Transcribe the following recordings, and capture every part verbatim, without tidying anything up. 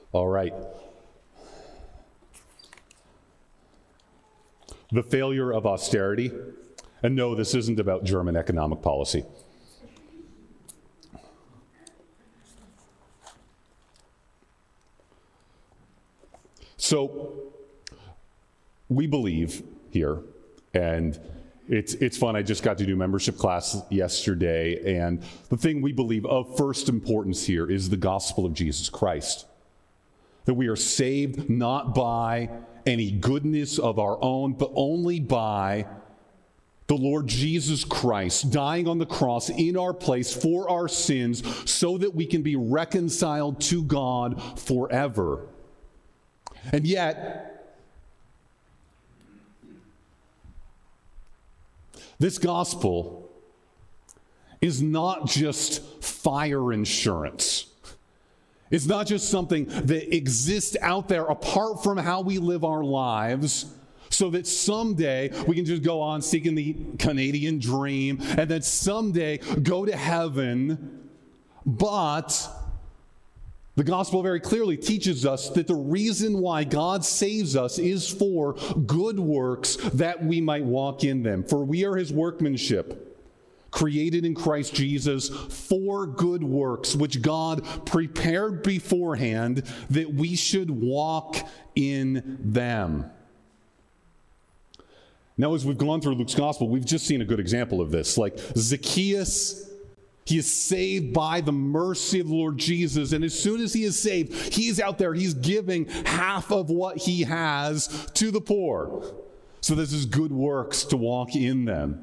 All right. The failure of austerity. And no, this isn't about German economic policy. So, we believe here, and it's it's fun. I just got to do membership class yesterday, and the thing we believe of first importance here is the gospel of Jesus Christ. That we are saved not by any goodness of our own, but only by the Lord Jesus Christ dying on the cross in our place for our sins so that we can be reconciled to God forever. And yet, this gospel is not just fire insurance. It's not just something that exists out there apart from how we live our lives, so that someday we can just go on seeking the Canadian dream and then someday go to heaven. But the gospel very clearly teaches us that the reason why God saves us is for good works that we might walk in them. For we are his workmanship, created in Christ Jesus for good works, which God prepared beforehand that we should walk in them. Now, as we've gone through Luke's gospel, we've just seen a good example of this. Like Zacchaeus, he is saved by the mercy of the Lord Jesus. And as soon as he is saved, he's out there, he's giving half of what he has to the poor. So this is good works to walk in them.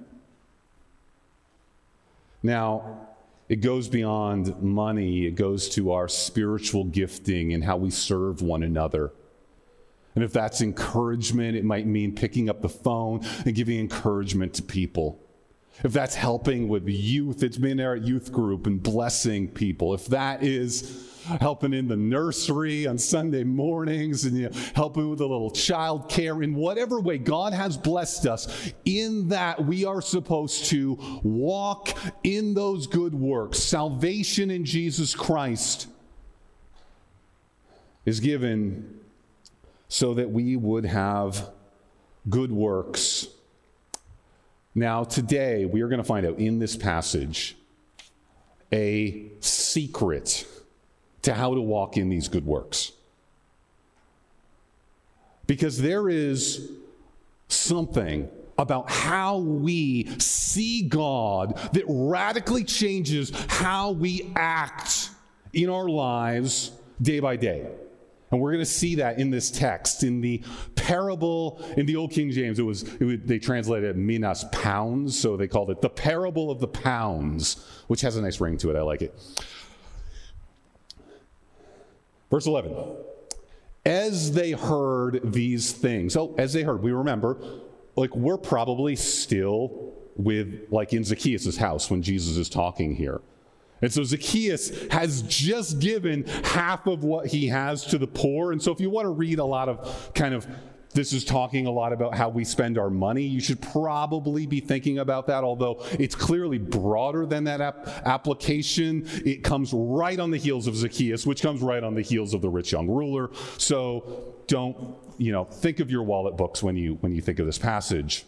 Now, it goes beyond money. It goes to our spiritual gifting and how we serve one another. And if that's encouragement, it might mean picking up the phone and giving encouragement to people. If that's helping with youth, it's being there at youth group and blessing people. If that is helping in the nursery on Sunday mornings and you know, helping with a little child care, in whatever way God has blessed us, in that we are supposed to walk in those good works. Salvation in Jesus Christ is given so that we would have good works. Now, today, we are going to find out in this passage a secret to how to walk in these good works. Because there is something about how we see God that radically changes how we act in our lives day by day. And we're going to see that in this text, in the parable, in the Old King James, it was, it was they translated minas, pounds, so they called it the parable of the pounds, which has a nice ring to it. I like it. Verse eleven. As they heard these things, oh, as they heard, we remember, like we're probably still with, like in Zacchaeus' house when Jesus is talking here. And so Zacchaeus has just given half of what he has to the poor. And so if you want to read a lot of kind of, this is talking a lot about how we spend our money, you should probably be thinking about that, although it's clearly broader than that ap- application. It comes right on the heels of Zacchaeus, which comes right on the heels of the rich young ruler. So don't, you know, think of your wallet books when you when you think of this passage.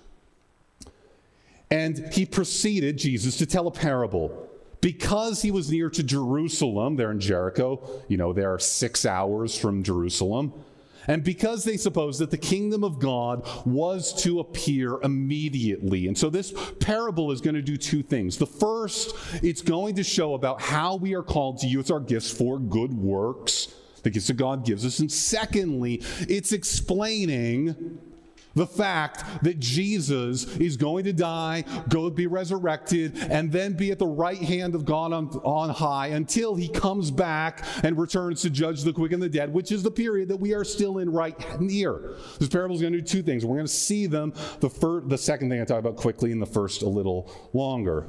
And he proceeded, Jesus, to tell a parable. Because he was near to Jerusalem, there in Jericho, you know, they are six hours from Jerusalem, and because they supposed that the kingdom of God was to appear immediately. And so this parable is going to do two things. The first, it's going to show about how we are called to use our gifts for good works, the gifts that God gives us. And secondly, it's explaining the fact that Jesus is going to die, go be resurrected, and then be at the right hand of God on, on high until he comes back and returns to judge the quick and the dead, which is the period that we are still in right near. This parable is going to do two things. We're going to see them, the, fir- the second thing I talk about quickly, and the first a little longer.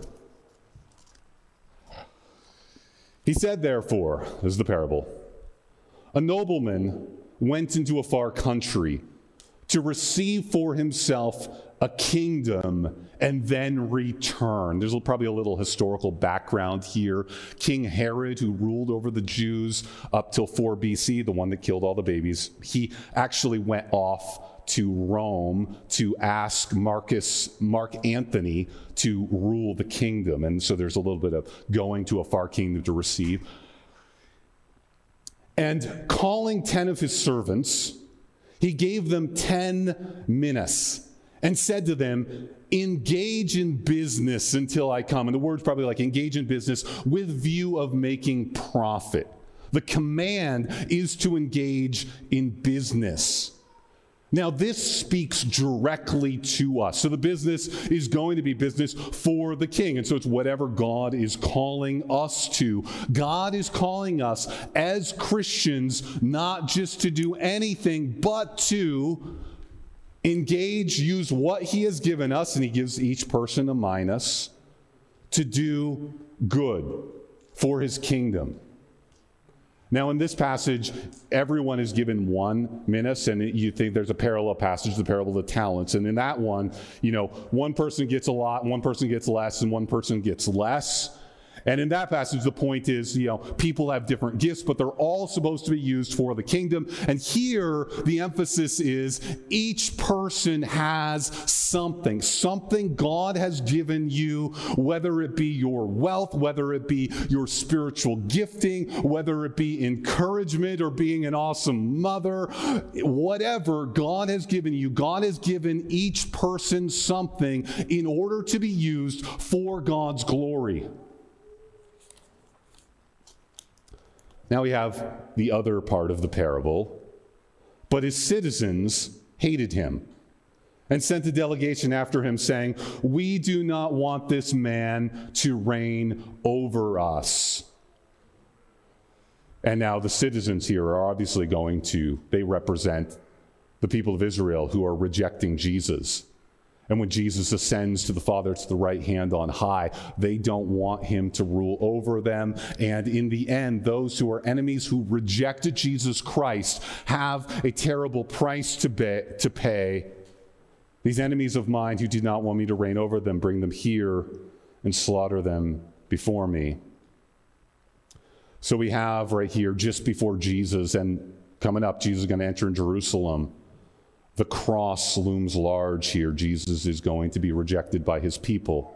He said, therefore, this is the parable, a nobleman went into a far country to receive for himself a kingdom and then return. There's probably a little historical background here. King Herod, who ruled over the Jews up till four B C, the one that killed all the babies, he actually went off to Rome to ask Marcus, Mark Antony to rule the kingdom. And so there's a little bit of going to a far kingdom to receive. And calling ten of his servants, he gave them ten minas and said to them, engage in business until I come. And the word's probably like engage in business with view of making profit. The command is to engage in business. Now, this speaks directly to us. So the business is going to be business for the king. And so it's whatever God is calling us to. God is calling us as Christians not just to do anything, but to engage, use what he has given us, and he gives each person a minas, to do good for his kingdom. Now, in this passage, everyone is given one minas, and you think there's a parallel passage, the parable of the talents. And in that one, you know, one person gets a lot, one person gets less, and one person gets less. And in that passage, the point is, you know, people have different gifts, but they're all supposed to be used for the kingdom. And here, the emphasis is each person has something, something God has given you, whether it be your wealth, whether it be your spiritual gifting, whether it be encouragement or being an awesome mother, whatever God has given you, God has given each person something in order to be used for God's glory. Now we have the other part of the parable. But his citizens hated him and sent a delegation after him, saying, we do not want this man to reign over us. And now the citizens here are obviously going to, they represent the people of Israel who are rejecting Jesus. And when Jesus ascends to the Father, to the right hand on high, they don't want him to rule over them. And in the end, those who are enemies who rejected Jesus Christ have a terrible price to, be, to pay. These enemies of mine who do not want me to reign over them, bring them here and slaughter them before me. So we have right here, just before Jesus, and coming up, Jesus is going to enter in Jerusalem. The cross looms large here. Jesus is going to be rejected by his people.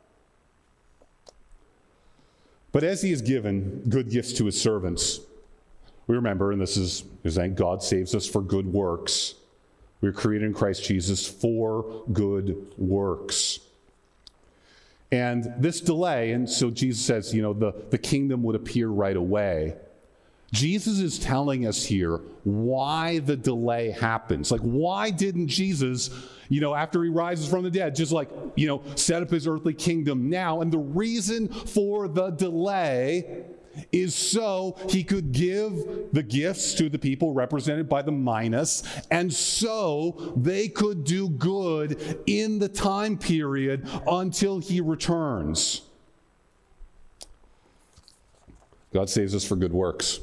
But as he has given good gifts to his servants, we remember, and this is, is that God saves us for good works. We are created in Christ Jesus for good works. And this delay, and so Jesus says, you know, the, the kingdom would appear right away. Jesus is telling us here why the delay happens. Like, why didn't Jesus, you know, after he rises from the dead, just like, you know, set up his earthly kingdom now? And the reason for the delay is so he could give the gifts to the people represented by the minas, and so they could do good in the time period until he returns. God saves us for good works.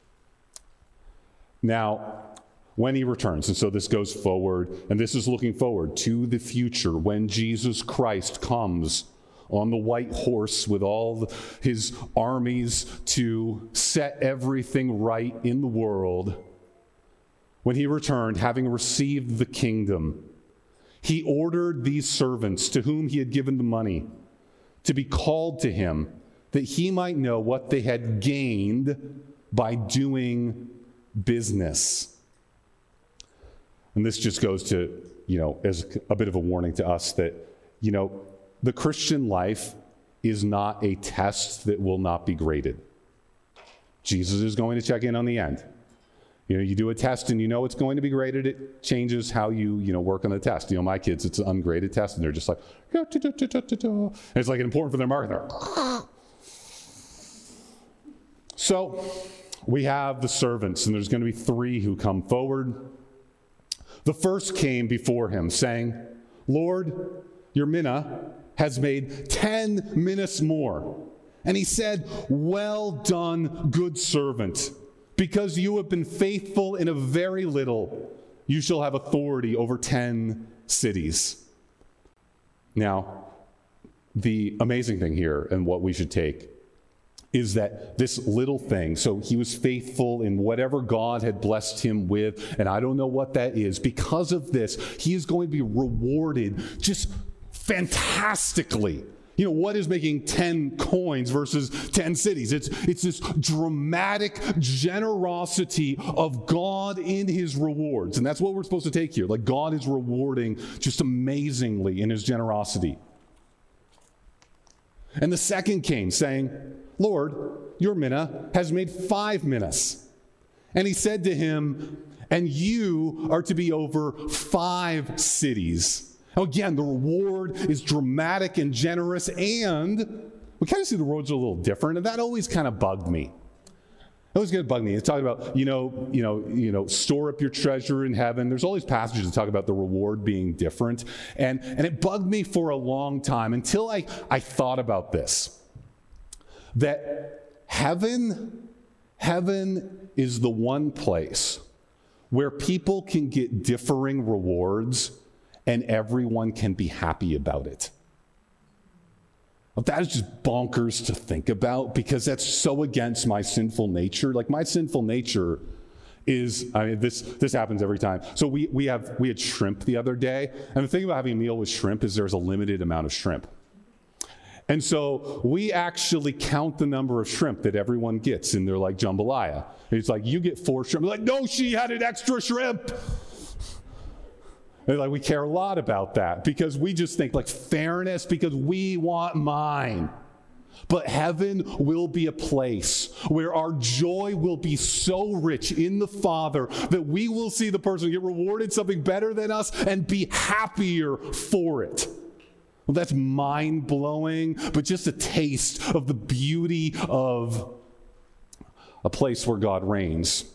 Now, when he returns, and so this goes forward, and this is looking forward to the future when Jesus Christ comes on the white horse with all his armies to set everything right in the world. When he returned, having received the kingdom, he ordered these servants to whom he had given the money to be called to him, that he might know what they had gained by doing business. And this just goes to, you know, as a bit of a warning to us that, you know, the Christian life is not a test that will not be graded. Jesus is going to check in on the end. You know, you do a test and you know it's going to be graded, it changes how you, you know, work on the test. You know, my kids, it's an ungraded test, and they're just like, and it's like important for their mark. So we have the servants, and there's going to be three who come forward. The first came before him, saying, Lord, your mina has made ten minas more. And he said, well done, good servant. Because you have been faithful in a very little, you shall have authority over ten cities. Now, the amazing thing here, and what we should take, is that this little thing, so he was faithful in whatever God had blessed him with, and I don't know what that is. Because of this, he is going to be rewarded just fantastically. You know, what is making ten coins versus ten cities? It's, it's this dramatic generosity of God in his rewards. And that's what we're supposed to take here. Like, God is rewarding just amazingly in his generosity. And the second came, saying, Lord, your mina has made five minas. And he said to him, and you are to be over five cities. Now again, the reward is dramatic and generous, and we kind of see the rewards are a little different, and that always kind of bugged me. It always going to bug me. It's talking about, you know, you know, you know, store up your treasure in heaven. There's all these passages that talk about the reward being different, and and it bugged me for a long time until I I thought about this. That heaven, heaven is the one place where people can get differing rewards and everyone can be happy about it. Well, that is just bonkers to think about, because that's so against my sinful nature. Like, my sinful nature is, I mean, this this happens every time. So we we have we had shrimp the other day, and the thing about having a meal with shrimp is there's a limited amount of shrimp. And so we actually count the number of shrimp that everyone gets in their, like, jambalaya. And it's like, you get four shrimp. We're like, no, she had an extra shrimp. And like, we care a lot about that because we just think, like, fairness, because we want mine. But heaven will be a place where our joy will be so rich in the Father that we will see the person get rewarded something better than us and be happier for it. Well, that's mind-blowing, but just a taste of the beauty of a place where God reigns.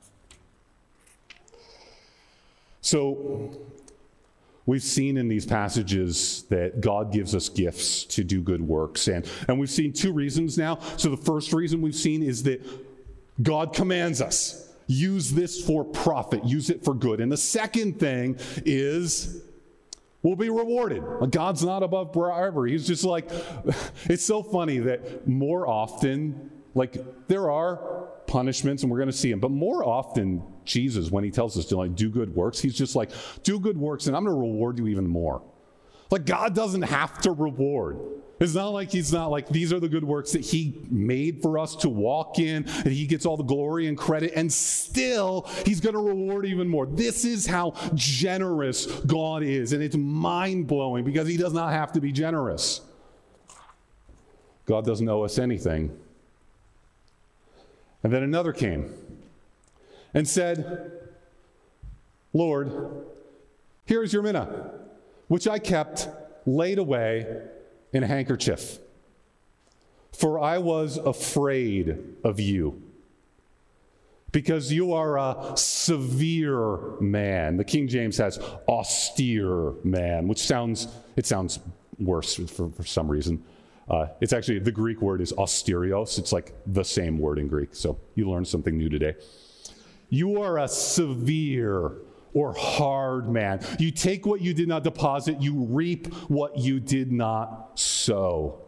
So, we've seen in these passages that God gives us gifts to do good works. And, and we've seen two reasons now. So the first reason we've seen is that God commands us, use this for profit, use it for good. And the second thing is we'll be rewarded. God's not above bribery. He's just like, it's so funny that more often, like, there are punishments, and we're going to see them, but more often, Jesus, when he tells us to, like, do good works, he's just like, do good works, and I'm going to reward you even more. Like, God doesn't have to reward. It's not like he's not like, these are the good works that he made for us to walk in, and he gets all the glory and credit, and still he's going to reward even more. This is how generous God is, and it's mind-blowing because he does not have to be generous. God doesn't owe us anything. And then another came and said, Lord, here is your mina, which I kept laid away in a handkerchief, for I was afraid of you, because you are a severe man. The King James has austere man, which sounds, it sounds worse for, for some reason. Uh, it's actually, the Greek word is austerios. It's like the same word in Greek. So you learned something new today. You are a severe or hard man. You take what you did not deposit. You reap what you did not sow.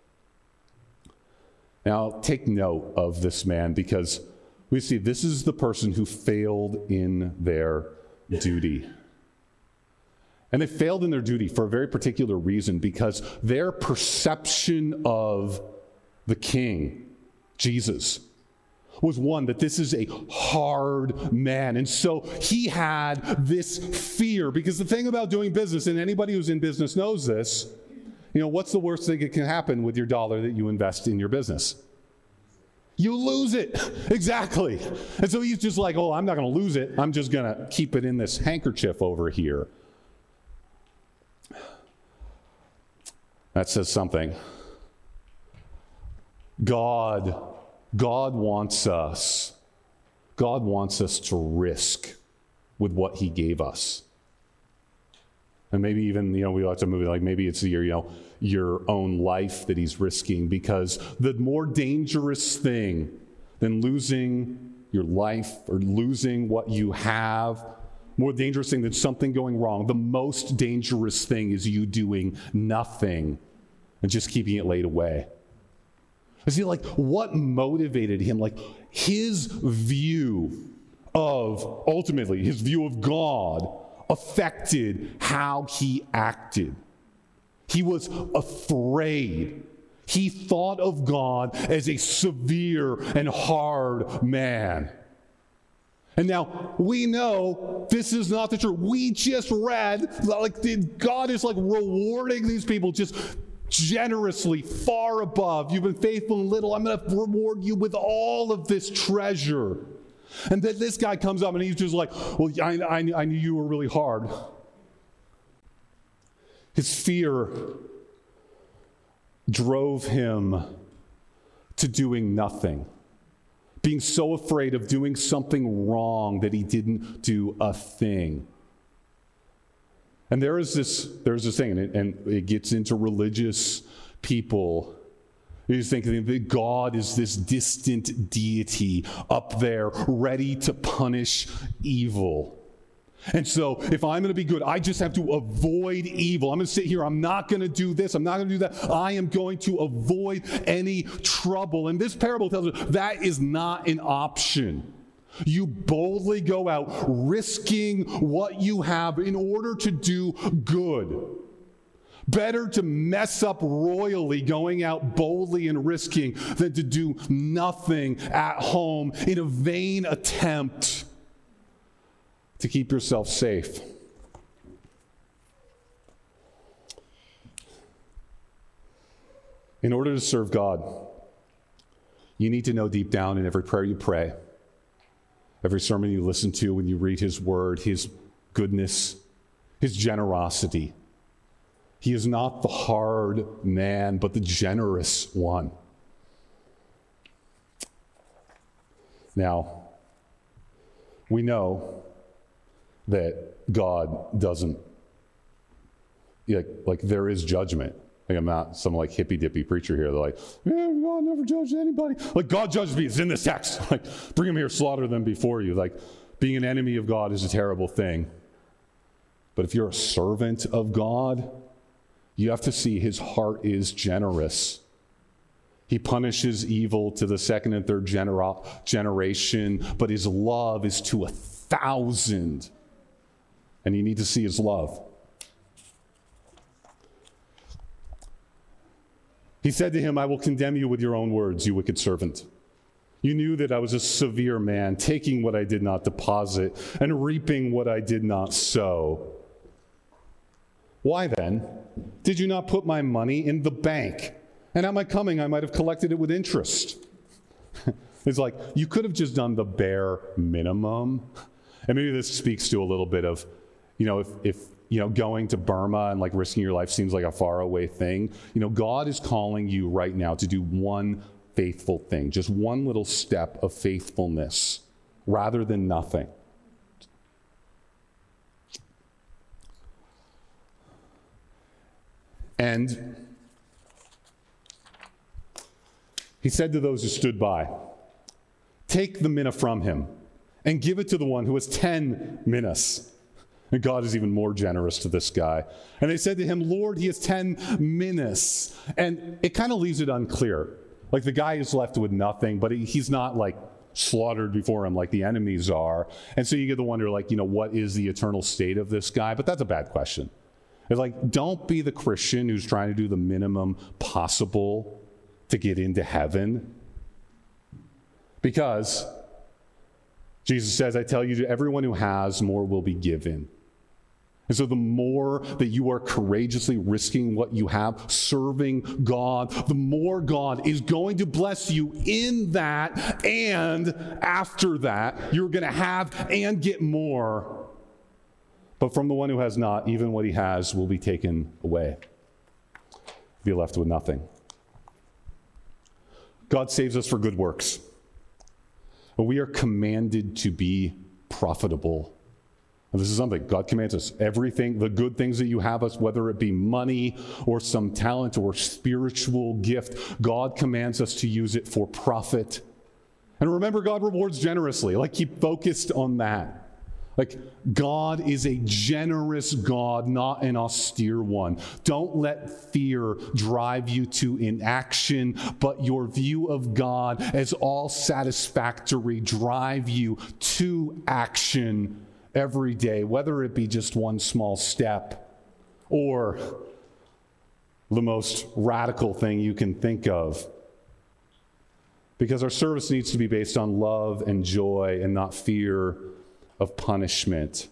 Now, take note of this man, because we see this is the person who failed in their duty. And they failed in their duty for a very particular reason, because their perception of the king, Jesus, was one that this is a hard man. And so he had this fear, because the thing about doing business, and anybody who's in business knows this, you know, what's the worst thing that can happen with your dollar that you invest in your business? You lose it. Exactly. And so he's just like, oh, I'm not going to lose it. I'm just going to keep it in this handkerchief over here. That says something. God, God wants us, God wants us to risk with what he gave us. And maybe even, you know, we watch a movie, like maybe it's your, you know, your own life that he's risking, because the more dangerous thing than losing your life or losing what you have More dangerous thing than something going wrong. The most dangerous thing is you doing nothing and just keeping it laid away. You see, like, what motivated him? Like, his view of, ultimately, his view of God affected how he acted. He was afraid. He thought of God as a severe and hard man. And now we know this is not the truth. We just read, like, God is like rewarding these people just generously, far above. You've been faithful in little, I'm going to reward you with all of this treasure. And then this guy comes up and he's just like, well, I, I, I knew you were really hard. His fear drove him to doing nothing, being so afraid of doing something wrong that he didn't do a thing. And there is this, there's this thing, and it, and it gets into religious people. You think that God is this distant deity up there ready to punish evil. And so if I'm going to be good, I just have to avoid evil. I'm going to sit here. I'm not going to do this. I'm not going to do that. I am going to avoid any trouble. And this parable tells us that is not an option. You boldly go out risking what you have in order to do good. Better to mess up royally going out boldly and risking than to do nothing at home in a vain attempt to keep yourself safe. In order to serve God, you need to know deep down in every prayer you pray, every sermon you listen to, when you read His Word, His goodness, His generosity. He is not the hard man, but the generous one. Now, we know that God doesn't, like, like there is judgment. Like, I'm not some like hippy-dippy preacher here. They're like, yeah, God never judged anybody. Like, God judges me. It's in this text. Like, bring them here, slaughter them before you. Like, being an enemy of God is a terrible thing. But if you're a servant of God, you have to see His heart is generous. He punishes evil to the second and third genera- generation, but His love is to a thousand. And you need to see His love. He said to him, I will condemn you with your own words, you wicked servant. You knew that I was a severe man, taking what I did not deposit and reaping what I did not sow. Why then did you not put my money in the bank? And at my coming, I might have collected it with interest. It's like, you could have just done the bare minimum. And maybe this speaks to a little bit of, you know, if, if you know, going to Burma and like risking your life seems like a faraway thing. You know, God is calling you right now to do one faithful thing, just one little step of faithfulness rather than nothing. And he said to those who stood by, take the mina from him and give it to the one who has ten minas. And God is even more generous to this guy. And they said to him, Lord, he has ten minas. And it kind of leaves it unclear. Like, the guy is left with nothing, but he, he's not like slaughtered before him like the enemies are. And so you get to wonder, like, you know, what is the eternal state of this guy? But that's a bad question. It's like, don't be the Christian who's trying to do the minimum possible to get into heaven. Because Jesus says, I tell you, to everyone who has, more will be given. And so the more that you are courageously risking what you have, serving God, the more God is going to bless you in that, and after that, you're going to have and get more. But from the one who has not, even what he has will be taken away. Be left with nothing. God saves us for good works. But we are commanded to be profitable. And this is something God commands us. Everything, the good things that you have us, whether it be money or some talent or spiritual gift, God commands us to use it for profit. And remember, God rewards generously. Like, keep focused on that. Like, God is a generous God, not an austere one. Don't let fear drive you to inaction, but your view of God as all satisfactory drive you to action every day, whether it be just one small step or the most radical thing you can think of. Because our service needs to be based on love and joy and not fear of punishment.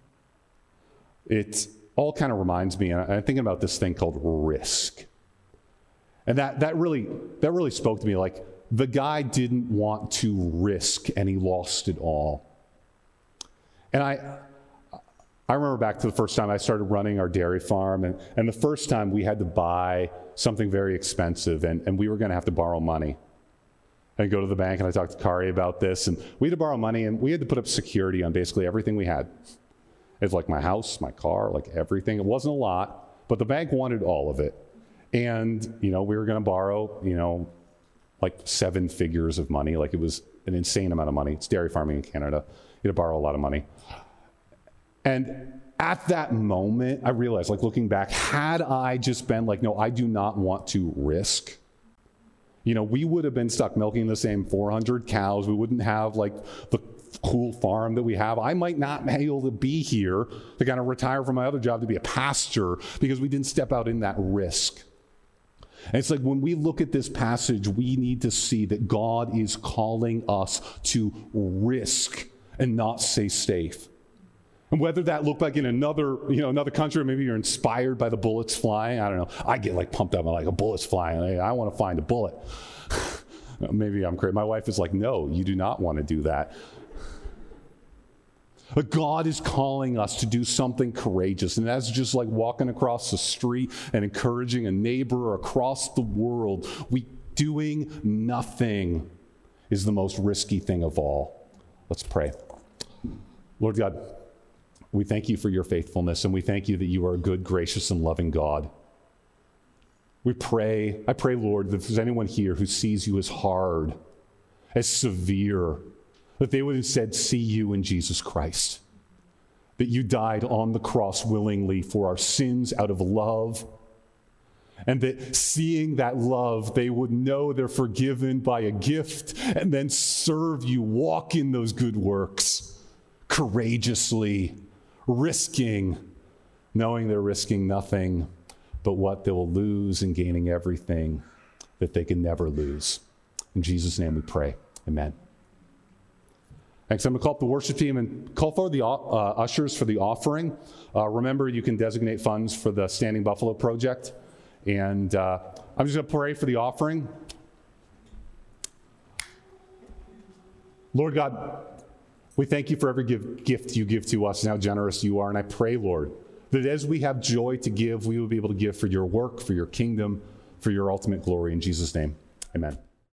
It all kind of reminds me, and I'm thinking about this thing called risk. And that that really that really spoke to me. Like, the guy didn't want to risk, and he lost it all. And I I remember back to the first time I started running our dairy farm, and, and the first time we had to buy something very expensive, and, and we were going to have to borrow money. I go to the bank, and I talked to Kari about this, and we had to borrow money, and we had to put up security on basically everything we had. It's like my house, my car, like everything. It wasn't a lot, but the bank wanted all of it. And, you know, we were going to borrow, you know, like seven figures of money. Like, it was an insane amount of money. It's dairy farming in Canada. You had to borrow a lot of money. And at that moment, I realized, like, looking back, had I just been like, no, I do not want to risk, you know, we would have been stuck milking the same four hundred cows. We wouldn't have, like, the cool farm that we have. I might not be able to be here to kind of retire from my other job to be a pastor because we didn't step out in that risk. And it's like, when we look at this passage, we need to see that God is calling us to risk and not stay safe. And whether that looked like in another, you know, another country, or maybe you're inspired by the bullets flying. I don't know. I get like pumped up. I'm like, a bullet's flying. I want to find a bullet. Maybe I'm crazy. My wife is like, no, you do not want to do that. But God is calling us to do something courageous. And that's just like walking across the street and encouraging a neighbor across the world. We doing nothing is the most risky thing of all. Let's pray. Lord God, we thank you for your faithfulness, and we thank you that you are a good, gracious, and loving God. We pray, I pray, Lord, that if there's anyone here who sees you as hard, as severe, that they would instead see you in Jesus Christ, that you died on the cross willingly for our sins out of love, and that seeing that love, they would know they're forgiven by a gift and then serve you, walk in those good works courageously, risking, knowing they're risking nothing but what they will lose in gaining everything that they can never lose. In Jesus' name we pray. Amen. Thanks. I'm going to call up the worship team and call for the uh, ushers for the offering. Uh, remember, you can designate funds for the Standing Buffalo Project. And uh, I'm just going to pray for the offering. Lord God, we thank you for every give, gift you give to us and how generous you are. And I pray, Lord, that as we have joy to give, we will be able to give for your work, for your kingdom, for your ultimate glory. In Jesus' name, amen.